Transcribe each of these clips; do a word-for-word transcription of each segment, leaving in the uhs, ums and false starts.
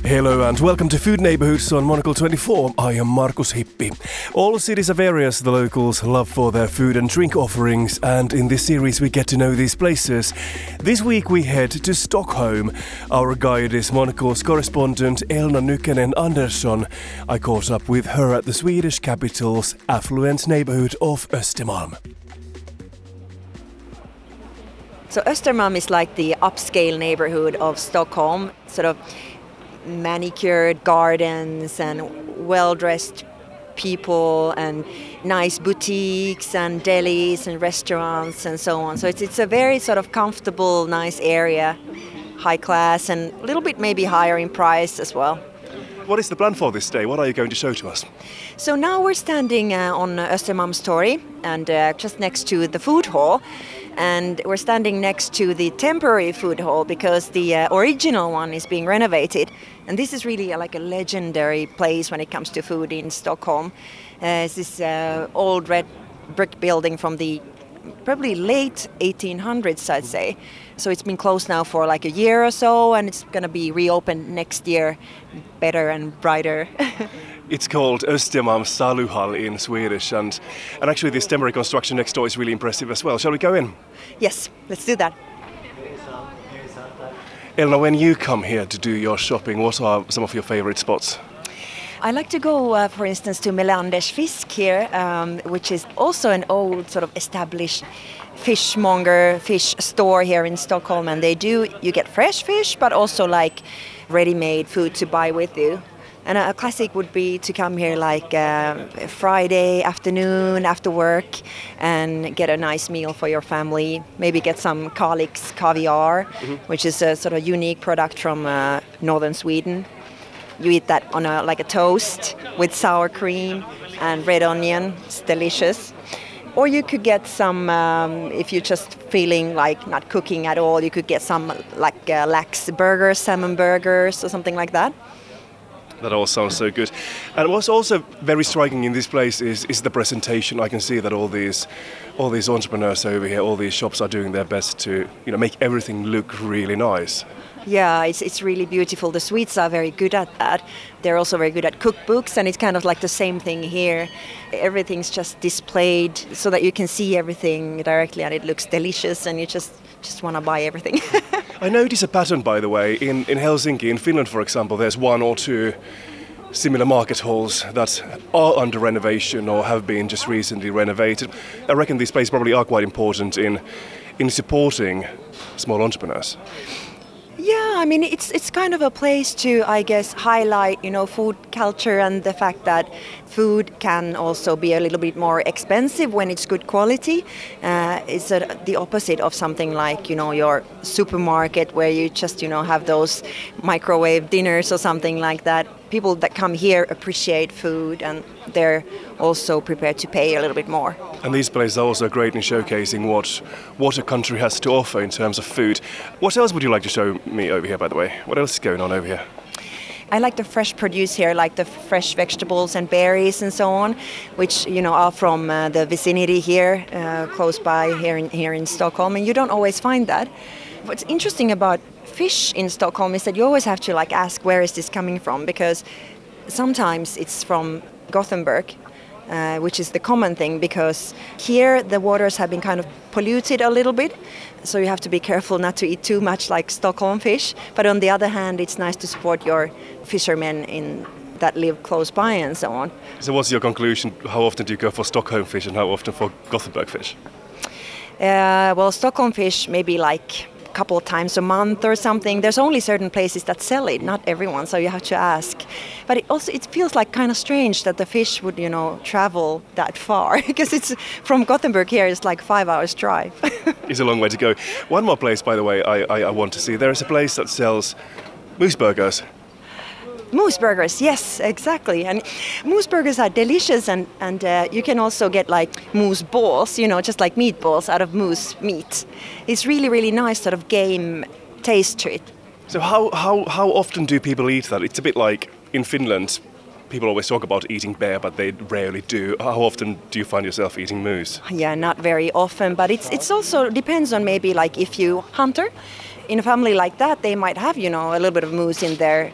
Hello and welcome to Food Neighborhoods on Monocle twenty-four. I am Markus Hippi. All cities have areas the locals love for their food and drink offerings, and in this series we get to know these places. This week we head to Stockholm. Our guide is Monocle's correspondent Elna Nykänen Andersson. I caught up with her at the Swedish capital's affluent neighborhood of Östermalm. So Östermalm is like the upscale neighborhood of Stockholm, sort of manicured gardens and well-dressed people and nice boutiques and delis and restaurants and so on. So it's it's a very sort of comfortable, nice area, high class and a little bit maybe higher in price as well. What is the plan for this day? What are you going to show to us? So now we're standing uh, on Östermalmstorg and uh, just next to the food hall. And we're standing next to the temporary food hall because the uh, original one is being renovated. And this is really uh, like a legendary place when it comes to food in Stockholm. Uh, it's this uh, old red brick building from the probably late eighteen hundreds, I'd say. So it's been closed now for like a year or so, and it's going to be reopened next year, better and brighter. It's called Östermalm Saluhall in Swedish, and, and actually this temporary construction next door is really impressive as well. Shall we go in? Yes, let's do that. Elna, when you come here to do your shopping, what are some of your favorite spots? I like to go, uh, for instance, to Melanders Fisk here, um, which is also an old sort of established fishmonger, fish store here in Stockholm. And they do, you get fresh fish, but also like ready-made food to buy with you. And a classic would be to come here like uh, Friday afternoon after work and get a nice meal for your family. Maybe get some Kalix caviar, mm-hmm. which is a sort of unique product from uh, northern Sweden. You eat that on a like a toast with sour cream and red onion. It's delicious. Or you could get some, um, if you're just feeling like not cooking at all, you could get some like uh, lax burgers, salmon burgers or something like that. That all sounds so good. And what's also very striking in this place is, is the presentation. I can see that all these all these entrepreneurs over here, all these shops are doing their best to, you know, make everything look really nice. Yeah, it's it's really beautiful. The Swedes are very good at that. They're also very good at cookbooks, and it's kind of like the same thing here. Everything's just displayed so that you can see everything directly, and it looks delicious, and you just just want to buy everything. I notice a pattern, by the way, in, in Helsinki, in Finland, for example, there's one or two similar market halls that are under renovation or have been just recently renovated. I reckon these places probably are quite important in in supporting small entrepreneurs. Yeah, I mean, it's it's kind of a place to, I guess, highlight, you know, food culture and the fact that food can also be a little bit more expensive when it's good quality. Uh, it's a, the opposite of something like, you know, your supermarket where you just, you know, have those microwave dinners or something like that. People that come here appreciate food and they're also prepared to pay a little bit more. And these places are also great in showcasing what what a country has to offer in terms of food. What else would you like to show me over here, by the way? What else is going on over here? I like the fresh produce here, like the fresh vegetables and berries and so on, which, you know, are from uh, the vicinity here, uh, close by here in, here in Stockholm, and you don't always find that. What's interesting about fish in Stockholm is that you always have to like ask where is this coming from, because sometimes it's from Gothenburg, uh, which is the common thing, because here the waters have been kind of polluted a little bit, so you have to be careful not to eat too much like Stockholm fish. But on the other hand, it's nice to support your fishermen in that live close by and so on. So what's your conclusion? How often do you go for Stockholm fish and how often for Gothenburg fish? Uh, well, Stockholm fish maybe like a couple of times a month or something. There's only certain places that sell it, not everyone, so you have to ask. But it also it feels like kind of strange that the fish would, you know, travel that far because it's from Gothenburg here. It's like five hours drive. It's a long way to go. One more place, by the way, I, I, I want to see. There is a place that sells moose burgers. Moose burgers, yes, exactly. And moose burgers are delicious, and, and uh, you can also get like moose balls, you know, just like meatballs out of moose meat. It's really, really nice sort of game taste to it. So how, how, how often do people eat that? It's a bit like in Finland, people always talk about eating bear, but they rarely do. How often do you find yourself eating moose? Yeah, not very often, but it's it's also depends on maybe like if you hunter. In a family like that, they might have, you know, a little bit of moose in their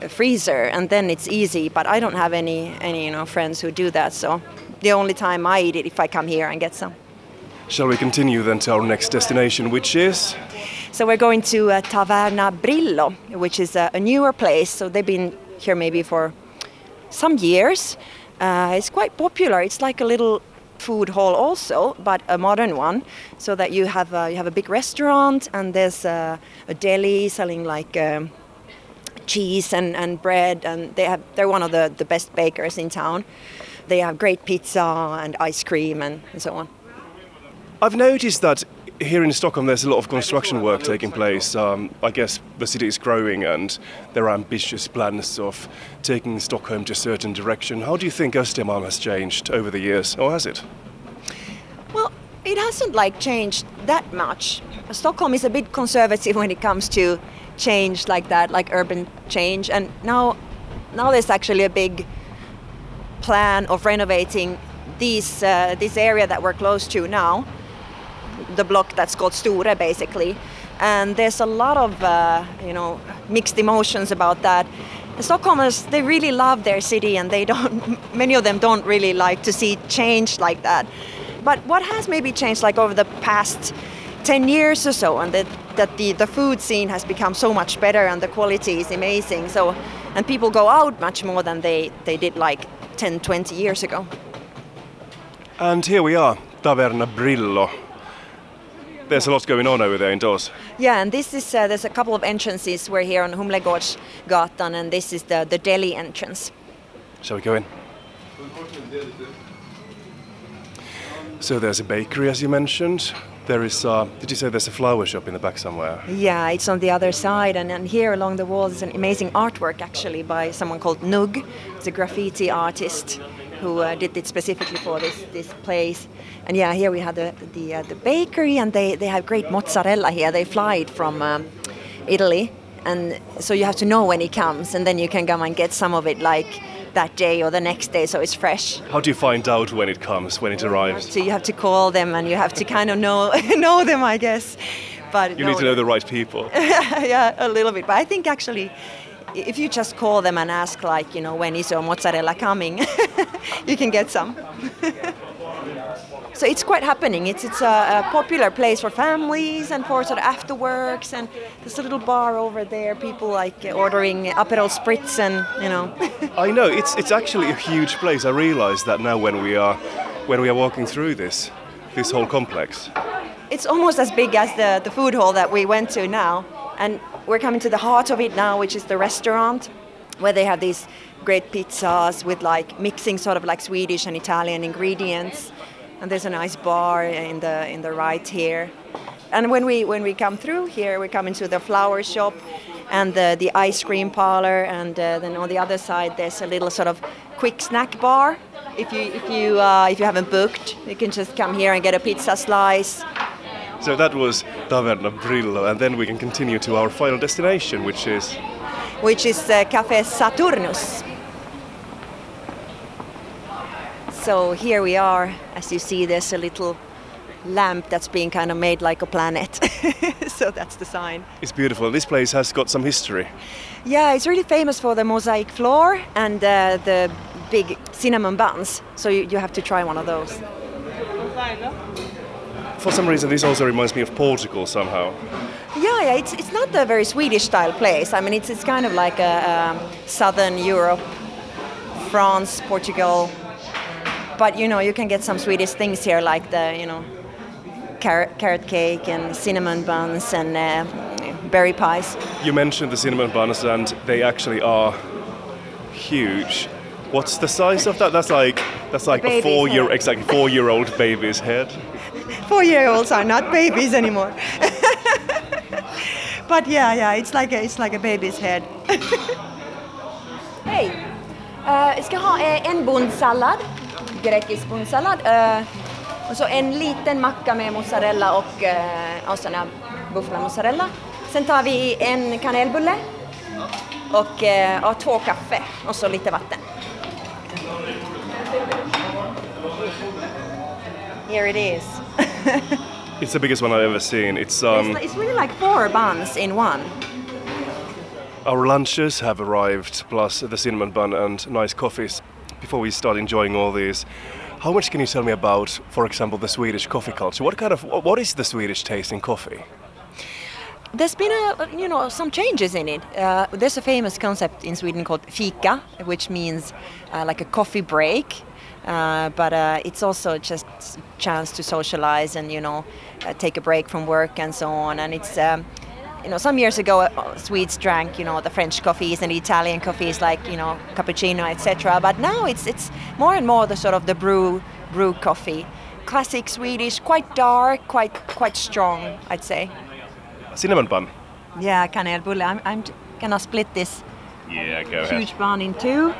freezer, and then it's easy. But I don't have any any you know friends who do that, so the only time I eat it if I come here and get some. Shall we continue then to our next destination, which is? So we're going to uh, Taverna Brillo, which is a, a newer place. So they've been here maybe for some years. Uh, it's quite popular. It's like a little food hall also, but a modern one, so that you have a, you have a big restaurant, and there's a, a deli selling like um, cheese and, and bread, and they have they're one of the, the best bakers in town. They have great pizza and ice cream and, and so on. I've noticed that here in Stockholm there's a lot of construction work taking place. Um, I guess the city is growing and there are ambitious plans of taking Stockholm to a certain direction. How do you think Östermalm has changed over the years, or has it? Well, it hasn't like changed that much. Stockholm is a bit conservative when it comes to change like that, like urban change. And now, now there's actually a big plan of renovating these, uh, this area that we're close to now. The block that's called Store, basically, and there's a lot of uh, you know mixed emotions about that. The Stockholmers, they really love their city, and they don't. Many of them don't really like to see change like that. But what has maybe changed, like over the past ten years or so, and that that the the food scene has become so much better, and the quality is amazing. So, and people go out much more than they they did like ten, twenty years ago. And here we are, Taverna Brillo. There's a lot going on over there indoors. Yeah, and this is uh, there's a couple of entrances. We're here on Humlegårdsgatan, and this is the, the deli entrance. Shall we go in? So there's a bakery, as you mentioned. There is, uh, did you say there's a flower shop in the back somewhere? Yeah, it's on the other side, and, and here along the walls is an amazing artwork actually by someone called Nug. It's a graffiti artist who uh, did it specifically for this, this place. And yeah, here we have the the, uh, the bakery, and they, they have great mozzarella here. They fly it from um, Italy, and so you have to know when it comes, and then you can come and get some of it like that day or the next day, so it's fresh. How do you find out when it comes, when it arrives? So you have to call them, and you have to kind of know know them, I guess. But you need to know the right people. Yeah, a little bit. But I think actually, if you just call them and ask, like, you know, when is your mozzarella coming, you can get some. So it's quite happening. It's it's a, a popular place for families and for sort of after works, and there's a little bar over there. People like ordering Aperol Spritz, and you know. I know it's it's actually a huge place. I realise that now when we are when we are walking through this this whole complex. It's almost as big as the the food hall that we went to now, and we're coming to the heart of it now, which is the restaurant, where they have these great pizzas with like mixing sort of like Swedish and Italian ingredients. And there's a nice bar in the in the right here. And when we when we come through here, we come into the flower shop and the, the ice cream parlor, and uh, then on the other side there's a little sort of quick snack bar. If you if you uh, if you haven't booked, you can just come here and get a pizza slice. So that was Taverna Brillo, and then we can continue to our final destination, which is which is uh, Café Saturnus. So here we are. As you see, there's a little lamp that's being kind of made like a planet. So that's the sign. It's beautiful. This place has got some history. Yeah, it's really famous for the mosaic floor and uh, the big cinnamon buns. So you, you have to try one of those. For some reason, this also reminds me of Portugal somehow. Yeah, yeah. It's it's not a very Swedish-style place. I mean, it's it's kind of like a um, Southern Europe, France, Portugal. But, you know, you can get some Swedish things here, like the, you know, carrot, carrot cake and cinnamon buns and uh, berry pies. You mentioned the cinnamon buns, and they actually are huge. What's the size of that? That's like that's like a four-year, exactly four-year-old baby's head. Four-year-olds are not babies anymore. But yeah, yeah, it's like a, it's like a baby's head. Hej, uh, jag ska ha uh, en bondsallad. Grekisk bondsallad. Uh, och så en liten macka med mozzarella och, uh, och sån här buffalo-mozzarella. Sen tar vi en kanelbulle och, uh, och två kaffe och så lite vatten. Here it is. It's the biggest one I've ever seen. It's um. It's, it's really like four buns in one. Our lunches have arrived, plus the cinnamon bun and nice coffees. Before we start enjoying all these, how much can you tell me about, for example, the Swedish coffee culture? What kind of, what is the Swedish taste in coffee? There's been a, you know, some changes in it. Uh, there's a famous concept in Sweden called fika, which means uh, like a coffee break. Uh, but uh, it's also just a chance to socialize and, you know, uh, take a break from work and so on. And it's, um, you know, some years ago, uh, Swedes drank, you know, the French coffees and the Italian coffees like, you know, cappuccino, et cetera. But now it's it's more and more the sort of the brew brew coffee, classic Swedish, quite dark, quite quite strong, I'd say. Cinnamon bun. Yeah, kanelbulle. I'm I'm gonna split this yeah, go huge ahead. bun in two.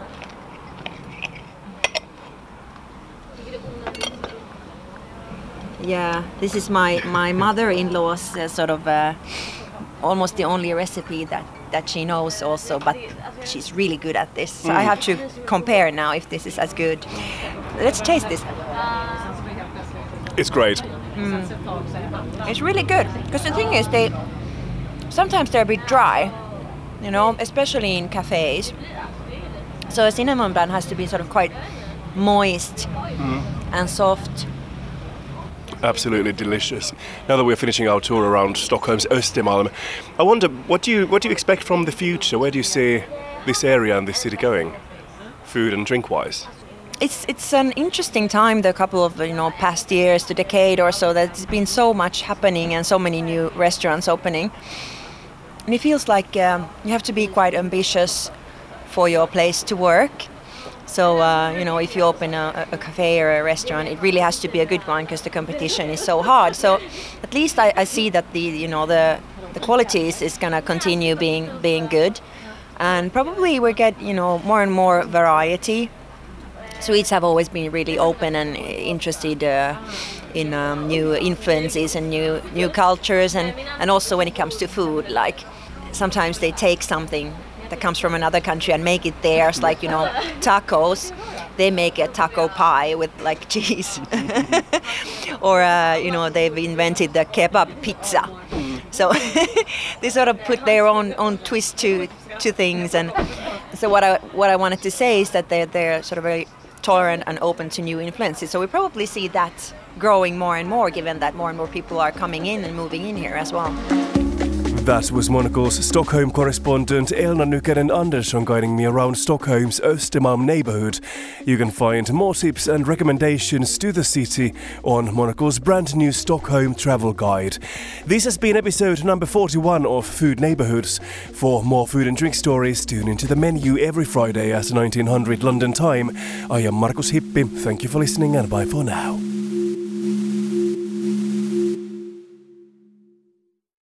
Yeah, this is my, my mother-in-law's uh, sort of uh, almost the only recipe that, that she knows also, but she's really good at this. So mm. I have to compare now if this is as good. Let's taste this. It's great. Mm. It's really good, because the thing is, they sometimes they're a bit dry, you know, especially in cafes. So a cinnamon bun has to be sort of quite moist mm. and soft. Absolutely delicious. Now that we're finishing our tour around Stockholm's Östermalm, I wonder, what do you what do you expect from the future? Where do you see this area and this city going, food and drink-wise? It's it's an interesting time. The couple of you know past years, the decade or so, there's been so much happening and so many new restaurants opening, and it feels like um, you have to be quite ambitious for your place to work. So, uh, you know, if you open a, a cafe or a restaurant, it really has to be a good one because the competition is so hard. So at least I, I see that the, you know, the, the quality is, is going to continue being being good. And probably we get, you know, more and more variety. Swedes have always been really open and interested uh, in um, new influences and new new cultures. And, and also when it comes to food, like sometimes they take something that comes from another country and make it theirs, like, you know, tacos. They make a taco pie with like cheese. Or, uh, you know, they've invented the kebab pizza. So they sort of put their own own twist to to things. And so what I what I wanted to say is that they're, they're sort of very tolerant and open to new influences. So we probably see that growing more and more, given that more and more people are coming in and moving in here as well. That was Monocle's Stockholm correspondent Elna Nykänen Andersson guiding me around Stockholm's Östermalm neighborhood. You can find more tips and recommendations to the city on Monocle's brand new Stockholm travel guide. This has been episode number forty-one of Food Neighborhoods. For more food and drink stories, tune into the menu every Friday at nineteen hundred London time. I am Markus Hippi. Thank you for listening and bye for now.